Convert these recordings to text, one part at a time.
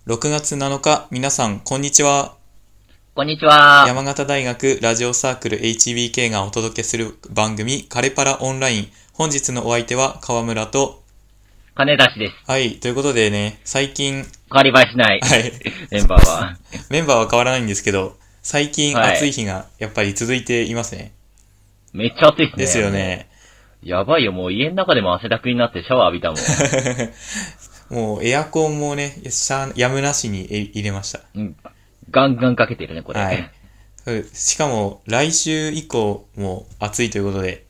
6月7日、皆さん、こんにちは。 こんにちは。 山形大学ラジオサークル HBK がお届けする番組、カレパラオンライン。本日のお相手は川村と、 金出しです。 はい、ということでね、最近、 変わり映えしない。 はい、 メンバーは。 メンバーは変わらないんですけど、最近はい暑い日がやっぱり続いていますね。 めっちゃ暑いっすね。 ですよね。 やばいよ、もう家の中でも汗だくになってシャワー浴びたもん。 もうエアコンもね、やむなしに入れました。 うん。ガンガンかけてるね、これ。 はい。しかも、来週以降も暑いということで。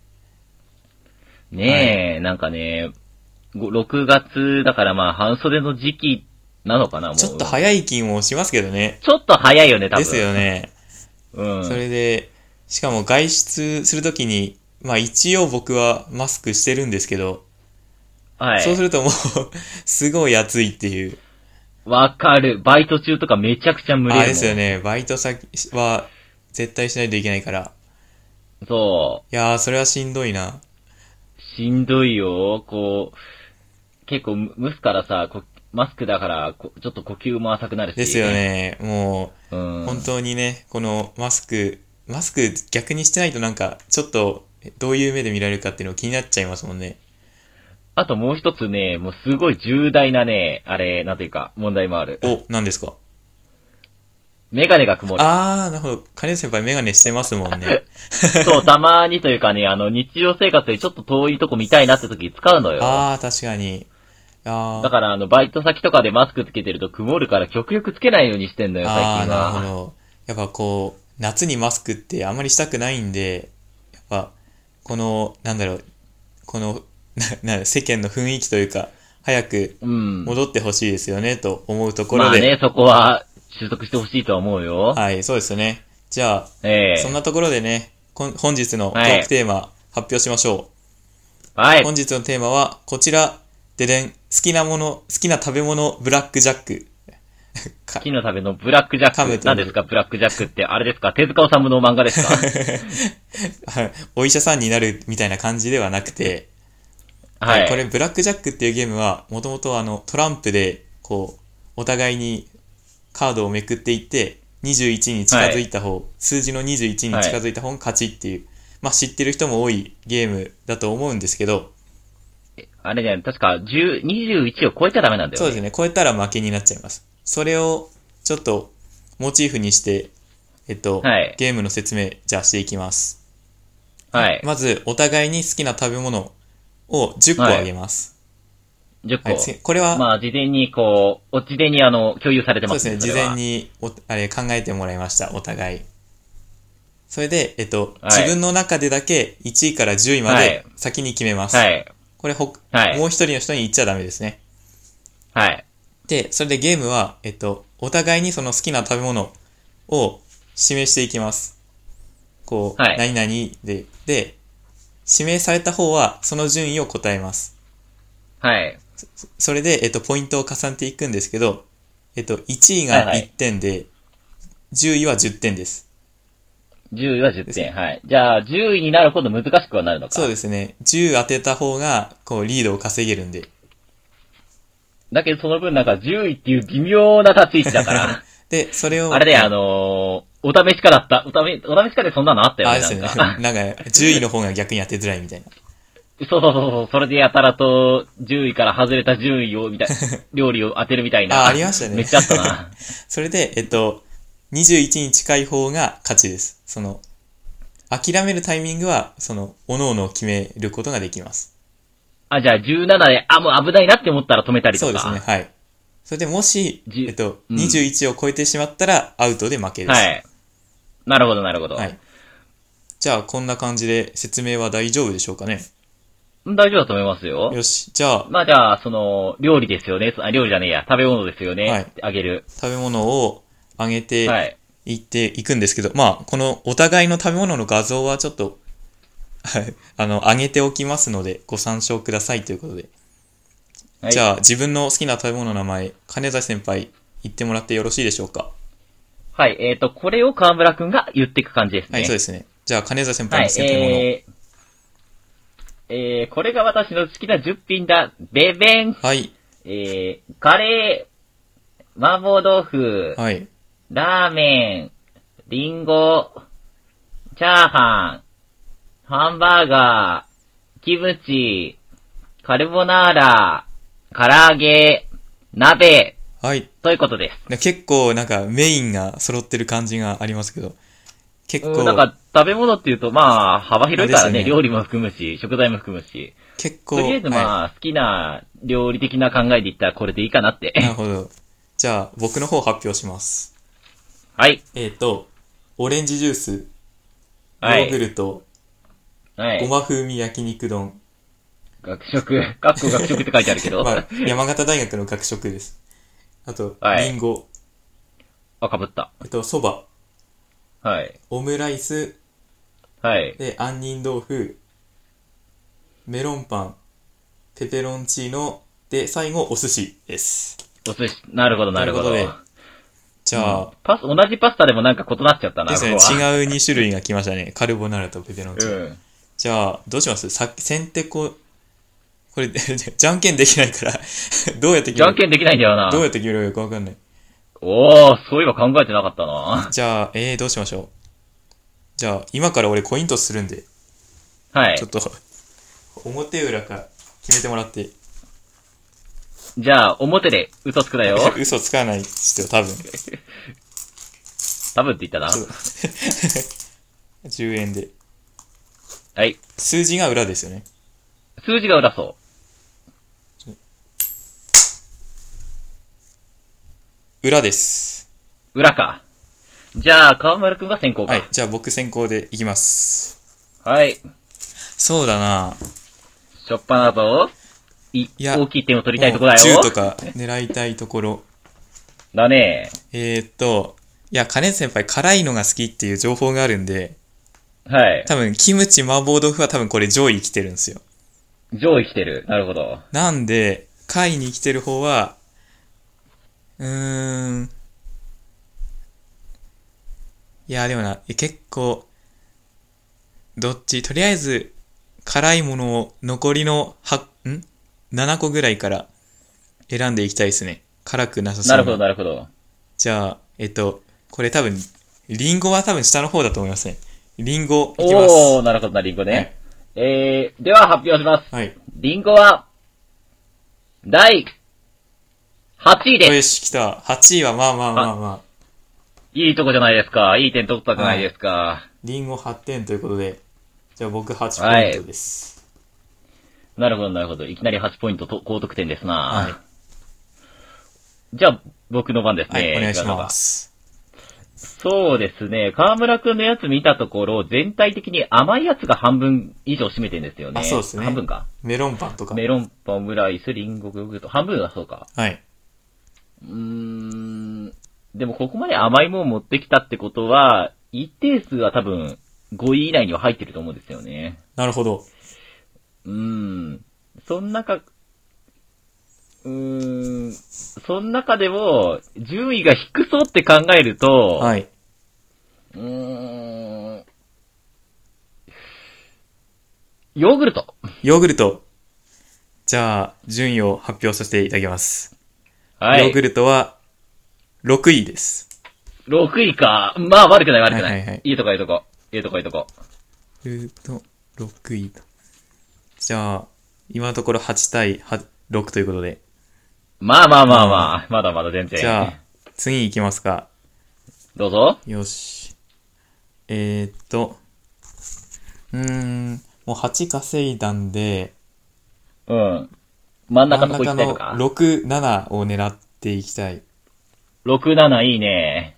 ねえ、なんかね、6月だからまあ半袖の時期なのかな、もう。 ちょっと早い気もしますけどね。 ちょっと早いよね、多分。 ですよね。 うん。 それで、しかも外出するときに、まあ一応僕はマスクしてるんですけど、 はい。 そうするともうすごい暑いっていう。 わかる。バイト中とかめちゃくちゃ無理もん。 あれですよね。バイト先は絶対しないといけないから。 そいやー、それはしんどいな。 う。しんどいよ。結構蒸すからさ、マスクだからちょっと呼吸も浅くなるし。 ですよね。もう、 うん。 本当にね、このマスク逆にしてないとなんか、ちょっとどういう目で見られるかっていうの気になっちゃいますもんね。 あともう一つね、もうすごい重大なね、なんていうか、問題もある。 お、何ですか？ メガネが曇る。 なるほど。金先輩メガネしてますもんね。 そう、たまにというかね、日常生活でちょっと遠いとこ見たいなって時使うのよ。 確かに。 だからバイト先とかでマスクつけてると曇るから極力つけないようにしてんのよ、最近は。 なるほど。やっぱこう、夏にマスクってあんまりしたくないんで、やっぱ、この、この、世間の雰囲気というか、早くうん。 戻ってほしいですよね、と思うところで。 まあね、そこは収束してほしいとは思うよ。 はい、そうですね。じゃあ、そんなところでね、本日のトークテーマ発表しましょう。 はい。 本日のテーマはこちら。ででん。好きな食べ物、ブラックジャック。 好きな食べのブラックジャック。何ですか、ブラックジャックって。あれですか、手塚治虫の漫画ですか？ お医者さんになるみたいな感じではなくて、 はい。 これブラックジャックっていうゲームは、もともとトランプで、こう、お互いにカードをめくっていって、21に近づいた方、数字の21に近づいた方が勝ちっていう、まあ知ってる人も多いゲームだと思うんですけど、 あれね、確か21を超えちゃダメなんだよね。 そうですね。超えたら負けになっちゃいます。それをちょっとモチーフにして、 はい。 ゲームの説明じゃあしていきます。 はい。 まず、お互いに好きな食べ物を10個あげます。 10個。 はい、これは、 まあ、事前に共有されてますね。 そうですね。事前にあれ考えてもらいました。お互い。それで、自分の中でだけ1位から10位まで先に決めます。 はい。 これもう一人の人に言っちゃダメですね。 はい。 で、それでゲームは、お互いにその好きな食べ物を指名していきます。こう、何々で、指名された方はその順位を答えます。 はい。 それで、ポイントを重ねていくんですけど、1位が1点で、10位は10点です。 10位は10点。はい。じゃあ、10位になるほど難しくはなるのか。 そうですね。10当てた方が、こう、リードを稼げるんで。 だけど、その分なんか10位っていう微妙な立ち位置だから。 で、それを。 あれで、お試しかだった。お試しかでそんなのあったよね。 ですね。なんか、10位の方が逆に当てづらいみたいな。 そう。それでやたらと10位から外れた順位を、料理を当てるみたいな。 ありましたね。 めっちゃあったな。 それで、21に近い方が勝ちです。諦めるタイミングは、各々決めることができます。 じゃあ17で、もう危ないなって思ったら止めたりとか。 そうですね、はい。それでもし、21を超えてしまったらアウトで負けです。 はい。なるほど。はい。 じゃあ、こんな感じで説明は大丈夫でしょうかね？ 大丈夫だと思いますよ。 よし、じゃあ。 じゃあ、料理ですよね。料理じゃねえや。食べ物ですよね。はい。あげる。 食べ物をあげていっていくんですけど、このお互いの食べ物の画像はちょっと、あげておきますので、ご参照くださいということで。はい、じゃあ、自分の好きな食べ物の名前、金指先輩、言ってもらってよろしいでしょうか？ はい、これを河村くんが言っていく感じですね。 はい、そうですね。じゃあ、金指先輩の好きな食べ物。 これが私の好きな10品だ。ベベン。 はい。 カレー、 麻婆豆腐、 はい。 ラーメン、リンゴ、チャーハン、ハンバーガー、キムチ、カルボナーラ、唐揚げ、鍋、 はい。 ということです。 結構なんかメインが揃ってる感じがありますけど、結構、 なんか食べ物っていうとまあ幅広いからね、 ですよね料理も含むし、食材も含むし。 結構、 とりあえずまあ、好きな料理的な考えで言ったらこれでいいかなって。 なるほど。じゃあ、僕の方発表します。 はい。 オレンジジュース、ヨはい。 ーグルト、ごはい。 ま風味焼肉丼。 学食、かっこ学食って書いてあるけど。 まあ、山形大学の学食です。あと、 はい。 リンゴ、 あ、かぶった。 そば、 はい。 オムライス、 はい。 で、杏仁豆腐、メロンパン、ペペロンチーノ、で、最後、お寿司です。 お寿司、なるほど、 といなるほど。 うことで、じうん。 ゃあ、 同じパスタでもなんか異なっちゃったな、 ですね、 ここは。 違う2種類が来ましたね。カルボナーラとペペロンチーノ。 うん。 じゃあ、どうします先手これ、じゃんけんできないからどうやって決めるじゃんけんできないんだよな。 どうやって決めるかわかんない。 おー、そういえば考えてなかったな。 じゃあ、どうしましょう。じゃあ、今から俺コイントスするんで、 はい。 ちょっと表裏か決めてもらって。 じゃあ、表で嘘つくなよ。 嘘つかないっすよ、多分。 多分って言ったな。 ちょっと10円で。 はい。 数字が裏ですよね。 数字が裏そ裏です。 う。裏か。じゃあ、川丸くんが先行はい。 か。 じゃあ僕先行でいきます。 はい。 そうだな。 しょっぱなと、 いや、 大きい点を取りたいもうとこだよ。 10とか狙いたいところ。 だね。 いや、カネ先輩辛いのが好きっていう情報があるんで、 はい。 多分、キムチ麻婆豆腐は多分これ上位来てるんですよ。 上位来てる。なるほど。 なんで、下位に来てる方は、うーん、いや、でもな、結構、どっちとりあえず、辛いものを残りの7個ぐらいから選んでいきたいですね。辛くなさなるほど、 そうな。 なるほど。 じゃあ、これ多分、リンゴは多分下の方だと思いますね。リンゴいきまおー、 す。 なるほどな、リンゴはい。 ね。では発表します。 はい。 リンゴは、第8位です。 よし、来た。8位はまあまあまあまいいとこじゃないですか。いい点取ったじあ。 ゃないですはい。 か。 リンゴ8点ということで、じゃあ僕8ポイントはい。 です。 なるほど、なるほど。いきなり8ポイントと高得点ですはい。 な。じゃあ、僕の番ですはい、おね。 願いし違うのが。 ます。 そうですね。河村くんのやつ見たところ、全体的に甘いやつが半分以上占めてるんですよあ、そうでね。 すね。 半分か。 メロンパンとか。 メロンパン、オムライス、リンゴ、ヨーグルト。半分はそうか。 はい。 でもここまで甘いもん持ってきたってことは、一定数は多分5位以内には入ってると思うんですよね。 なるほど。 そん中、その中でも、順位が低そうって考えると、 はい。 ヨーグルト。 ヨーグルト。じゃあ、順位を発表させていただきます。ヨーグはい。 ルトは6位です。 6位か。まあ悪くない悪くない。 はいはいはい。 いいとこいいとこ。いいとこいいとこ。 6位と。じゃあ、今のところ8対6ということで。 まあまあまあままあまあ。まだまだ全然。 じゃあ、次行きますか。 どうぞ。 よし。もう8稼いだんで、 うん。真ん真中そこ行ん中のきたいのか。 6、7を狙っていきたい。 6、7いいね。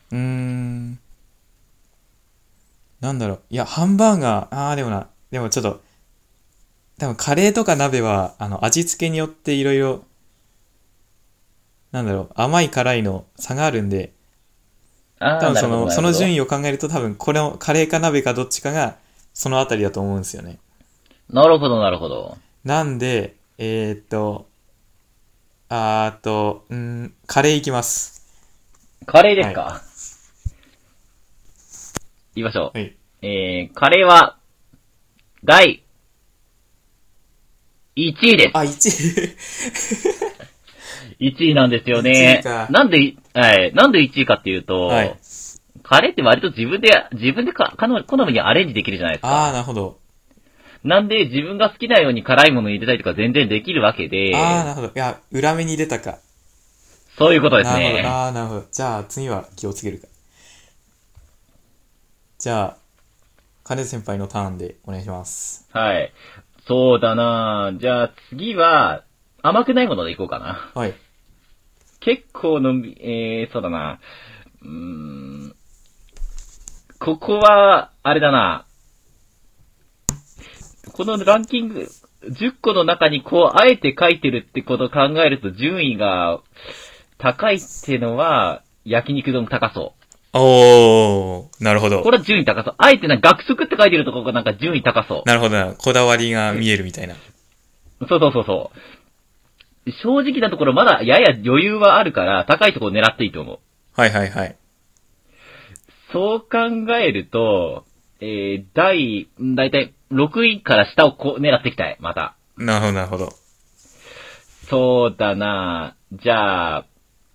なんだろう。いや、ハンバーガー、でもちょっと、多分カレーとか鍋は、味付けによっていろいろ、なんだろう、甘い辛いの差があるんで、 ああ、なるほど、 多分なるほど。 その順位を考えると多分これのカレーか鍋かどっちかが、そのあたりだと思うんですよね。 なるほど、なるほど。 なんで、カレーいきます。 カレーではい。 すか？言いましょはい。 う。カレーは、第1位であ、1位。 す。1位なんですよ 1位ね。 か。 なんではい。なんで1位かっていうと、 はい。 カレーって割と自分で好みにアレンジできるじゃないですあー、 か。 なるほど。 なんで自分が好きなように辛いもの入れたりとか全然できるわけあー、なで、 るほど。いや、裏目に出たか。 そういうことですなるほど。 ね。 あー、なるほど。じゃあ、次は気をつけるか。じゃあ、金先輩のターンでお願いします。 はい。そうだなじゃあ次は、甘くないものでいこうかな。 はい。 結構のんび、そうだな。ここは、あれだな。このランキング、10個の中にこう、あえて書いてるってことを考えると順位が高いってのは、焼肉丼高そう。 おー、なるほど。 これは順位高そう。あえて学食って書いてるところがなんか順位高そう。 なるほどな。こだわりが見えるみたいな。 そうそうそうそう。正直なところまだやや余裕はあるから高いところ狙っていいと思う。 はいはいはい。 そう考えると、だいたい6位から下をこう狙っていきたい、また。 なるほどなるほど。 そうだなじゃあ、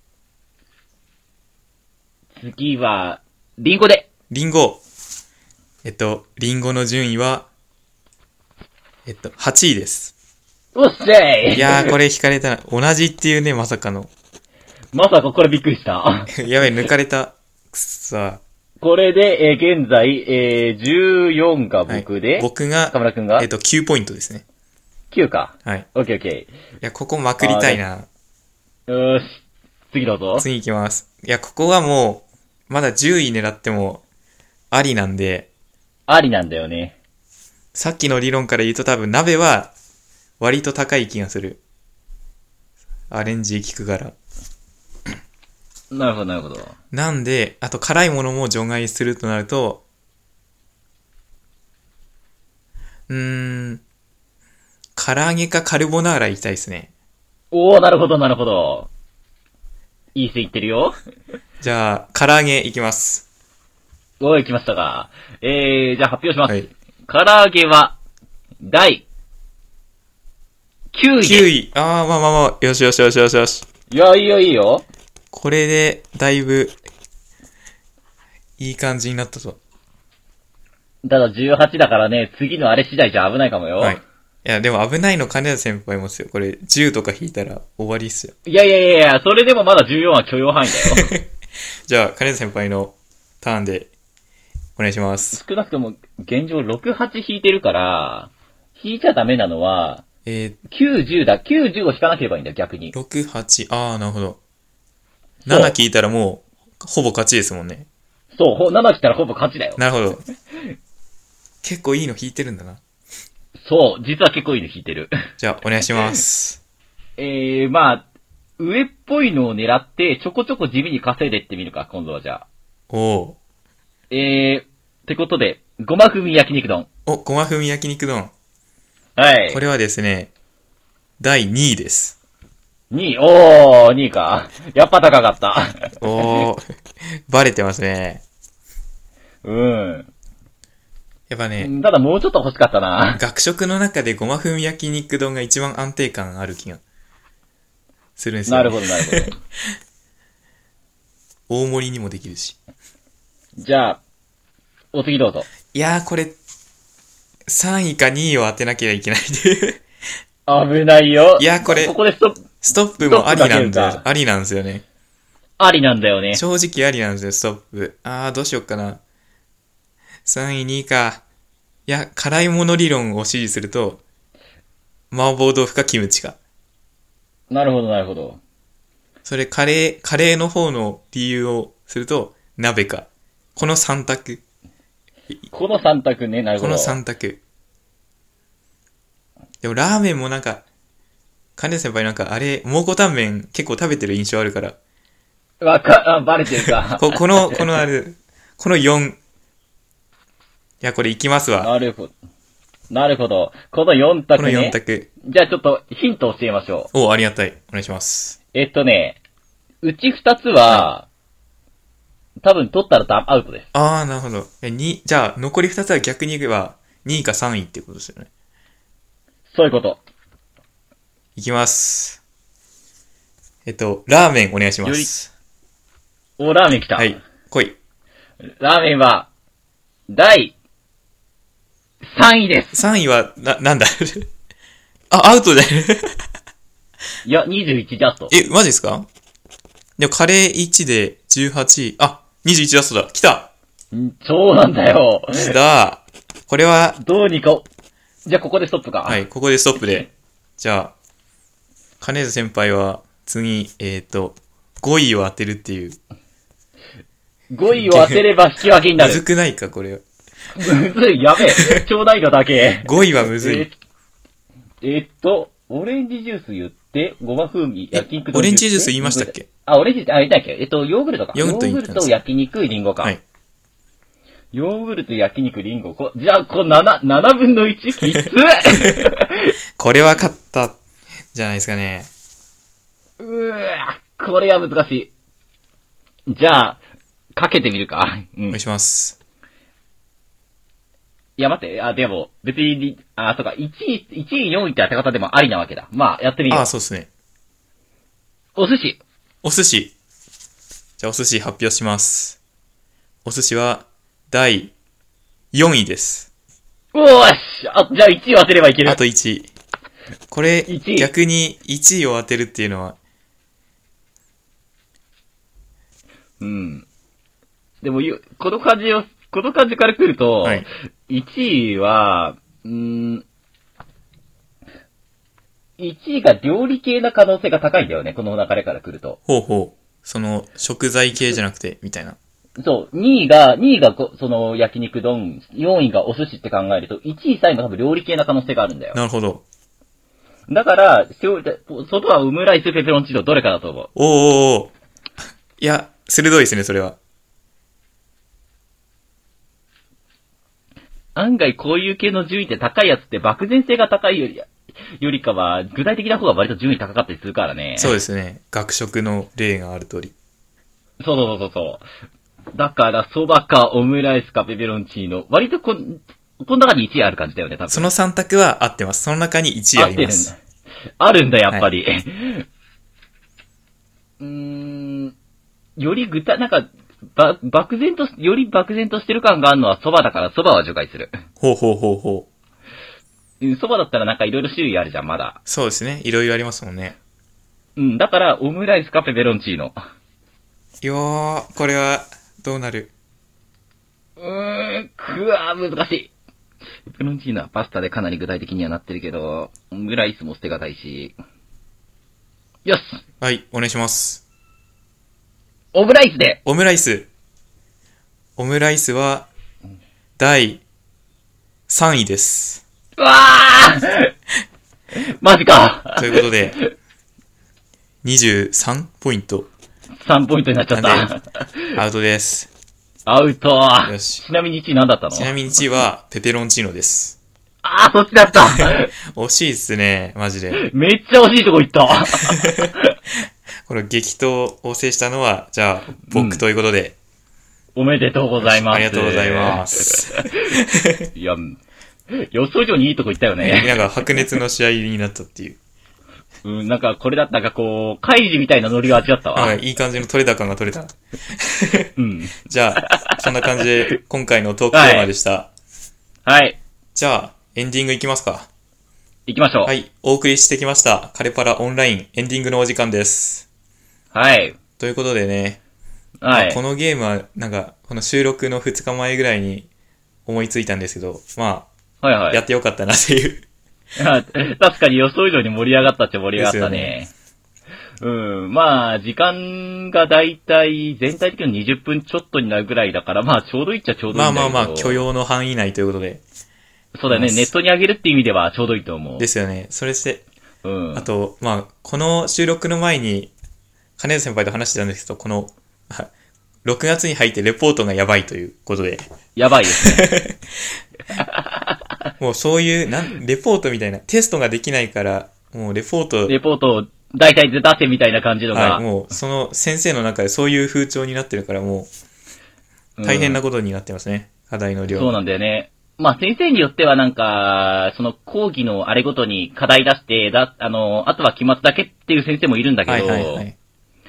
次は、リンゴで。 リンゴ。リンゴの順位は、8位です。 おっしゃい。 いやー、これ引かれたな。同じっていうね、まさかの。 まさかこれびっくりした。 やべえ、抜かれた。くっさこれで、現在、14が僕で、 はい、僕が、 河村くんが、 9ポイントですね。 9か。 はい。 オッケーオッケいや、ここまくりたいな。 ー。よーし。次どうぞ。 次行きます。いや、ここはもう、まだ10位狙っても、ありなんで、 ありなんだよね。 さっきの理論から言うと多分鍋は、割と高い気がする。アレンジ効くから。 なるほど、なるほど。 なんで、あと辛いものも除外するとなると、唐揚げかカルボナーラ行きたいですね。 おー、なるほど、なるほど。いい線いってるよ。 じゃあ、唐揚げ行きます。 おー、来ましたか。じゃあ発表します。 はい。 唐揚げは、第9位。 9位。あー、まあまあまあ、よしよしよしよしよし。 いや、いいよ、いいよ。 これで、だいぶ、いい感じになったと。 ただ18だからね、次のあれ次第じゃ危ないかもよ。 はい。いや、でも危ないの金田先輩もっすよ。これ、10とか引いたら終わりっすよ。 いやいやいやいや、それでもまだ14は許容範囲だよ。 じゃあ、金田先輩のターンで、お願いします。 少なくとも、現状6、8引いてるから、引いちゃダメなのは、9、10だ。9、10を引かなければいいんだよ、逆に。 6、8、あー、なるほど。7聞いたらもう、ほぼ勝ちですもんね。 そう、7来たらほぼ勝ちだよ。 なるほど。結構いいの引いてるんだな。 そう、実は結構いいの引いてる。 じゃあ、お願いします。 まあ、上っぽいのを狙って、ちょこちょこ地味に稼いでってみるか、今度はじゃあ。 おってことで、ごま風味焼肉丼。 お、ごま風味焼肉丼。 はい。 これはですね、第2位です。 2位、おー、2位か。やっぱ高かった。 おー、バレてますね。 うん。 やっぱね、 ただもうちょっと欲しかったな。 学食の中でごま風味焼肉丼が一番安定感ある気がするんですよ、ね。 なるほど、なるほど。 大盛りにもできるし。 じゃあ、お次どうぞ。 いやー、これ、3位か2位を当てなきゃいけないっていう。 危ないよ。 いや、これ、 ここでストップもありなんで、 ストップかけるかありなんですよね。 ありなんだよね。 正直ありなんですよ、ストップ。どうしよっかな。3位、2位か。いや、辛いもの理論を支持すると、麻婆豆腐かキムチか。 なるほど、なるほど。 それ、カレーの方の理由をすると、鍋か。この3択。 この3択ね、なるほど。 この3択。でもラーメンもなんか、金先輩なんかあれ、蒙古タンメン結構食べてる印象あるから。 バレてるか。 このあれ、この4。いや、これいきますわ。 なるほど。なるほど。この4択ね。 この4択。 じゃあちょっとヒントを教えましょお、ありがたい。お願いします。 うち2つは、多分取ったらアウトです。 なるほど。じゃあ、残り2つは逆に言えば、2位か3位ってことですよね。 そういうこと。 いきます。ラーメンお願いします。 お、ラーメン来た。 はい、来い。 ラーメンは、第3位です。 3位は、なんだあ、アウトじゃないいや、21ジャスト。 マジですか？でもカレー1で18位。あ、21ジャストだ。来た。 そうなんだよ。 来た。これは、 どうにか、じゃあここでストップか。 はい、ここでストップで。じゃあ、金津先輩は、次、5位を当てるっていう。 5位を当てれば引き分けになる。 むずくないか、これは。 むずい、やべえ。ちょうだいのだけ。 5位はむずい。 オレンジジュース言って、ごま風味、焼肉オレンジジュース言いましたっけ？ オレンジ、言ったっけ？ヨーグルトか。 ヨーグルト、 焼肉、リンゴか。 はい。 ヨーグルト、焼肉、リンゴ。じゃあ、7分の1きつこれは勝った、じゃないですかね。 これは難しい。じゃあ、かけてみるか。 お願いします。 いや、待って、でも、別に、そうか、1位、4位って当て方でもありなわけだ。まあ、やってみよう。 そうですね。 お寿司。 お寿司。じゃあ、お寿司発表します。お寿司は、第4位です。 おーし！じゃあ1位を当てればいける。 あと1位。これ、逆に1位を当てるっていうのは。 うん。でも、この感じから来ると、はい、1位は、1位が料理系な可能性が高いんだよね、この流れから来ると。 ほうほう。その、食材系じゃなくて、みたいな。 そう、2位が、その、焼肉丼、4位がお寿司って考えると、1位、3位が多分料理系な可能性があるんだよ。 なるほど。 だから、外はオムライス、ペペロンチーノ、どれかだと思う。 おー。いや、鋭いですね、それは。 案外こういう系の順位って高いやつって漠然性が高いよりかは、具体的な方が割と順位高かったりするからね。 そうですね。学食の例がある通り。 そう。だから、蕎麦かオムライスかペペロンチーノ。割とこの中に1位ある感じだよね、多分。 その3択は合ってます。その中に1位あります。 あるんだ、やっぱり。はい、よりなんか、より漠然としてる感があるのは蕎麦だから蕎麦は除外する。 ほう。 蕎麦だったらなんかいろいろ種類あるじゃん、まだ。 そうですね。いろいろありますもんね。 だからオムライスかペペロンチーノ。 これは、どうなる？ 難しい。ペペロンチーノはパスタでかなり具体的にはなってるけど、オムライスも捨てがたいし。よし！ はい、お願いします。 オムライスで！ オムライスは、第3位です。 うわーマジかということで、23ポイント。 3ポイントになっちゃった。 アウトです。 アウト。 よし。 ちなみに1位何だったの？ ちなみに1位はペペロンチーノです。 そっちだった。 惜しいっすね、マジで。 めっちゃ惜しいとこ行った。 この激闘を制したのは、じゃあ、僕ということで。 おめでとうございます。 ありがとうございます。 いや、予想以上にいいとこ行ったよね。 なんか白熱の試合になったっていう。 なんかこれだったらカイジみたいなノリが味わったわ。 いい感じの取れ高が取れた。じゃあ、そんな感じで今回のトークテーマでした。 はい。 じゃあ、エンディングいきますか。 行きましょう。 はい。お送りしてきました。カレパラオンラインエンディングのお時間です。 はい。 ということでね。 はい。 このゲームは、なんか、この収録の2日前ぐらいに思いついたんですけど、やってよかったなっていう。 確かに予想以上に盛り上がったっちゃ盛り上がったね。時間がだいたい全体的に20分ちょっとになるぐらいだから、ちょうどいいっちゃちょうどいいんだけど。 許容の範囲内ということで。 そうだね、ネットに上げるって意味ではちょうどいいと思う。 ですよね。それして、あと、この収録の前に、金田先輩と話してたんですけど、この、6月に入ってレポートがやばいということで。 やばいですね。 もうそういう、レポートみたいな、テストができないから、もうレポートを大体出せみたいな感じのが。 もうその先生の中でそういう風潮になってるから、もう、大変なことになってますね。課題の量。 そうなんだよね。先生によってはなんか、その講義のあれごとに課題出して、あとは期末だけっていう先生もいるんだけど、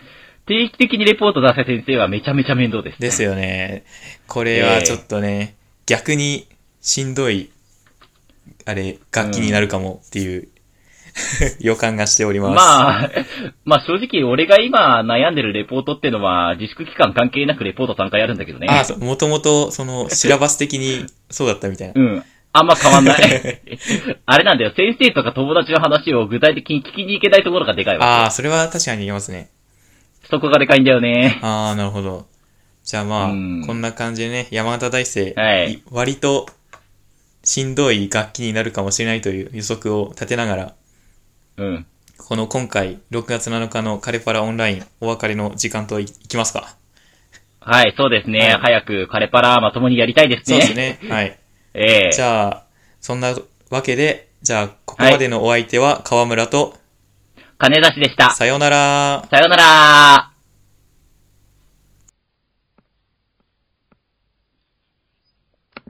定期的にレポート出せ先生はめちゃめちゃ面倒です。 ですよね。これはちょっとね、逆にしんどい、楽器になるかもっていう、予感がしております。 まあ正直俺が今悩んでるレポートってのは自粛期間関係なくレポート3回やるんだけどね。 もともとシラバス的にそうだったみたいな。 あんま変わんない。あれなんだよ、先生とか友達の話を具体的に聞きに行けないところがでかいわ。 それは確かに言いますね。 そこがでかいんだよね。 なるほど。じゃあこんな感じでね、山形大生、割としんどい楽器になるかもしれないという予測を立てながら、この今回6月7日のカレパラオンラインお別れの時間といきますか。 はい、そうですね。早くカレパラまともにやりたいですね。 そうですね。はい。じゃあ、そんなわけで、ここまでのお相手は川村と金出しでした。 さようなら。 さようなら。